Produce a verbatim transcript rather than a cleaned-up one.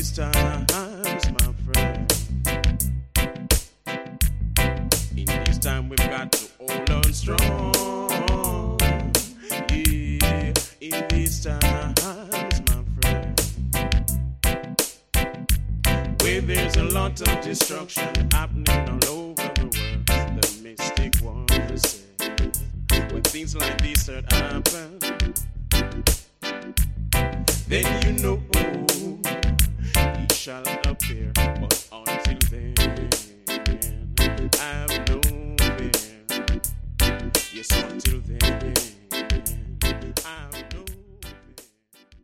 these times, my friend, in this time we've got to hold on strong. Yeah, in these times, my friend, where there's a lot of destruction happening all over the world, the mystic ones say, when things like this start happen, then you know he shall appear. But until then, have no fear. Yes, until then.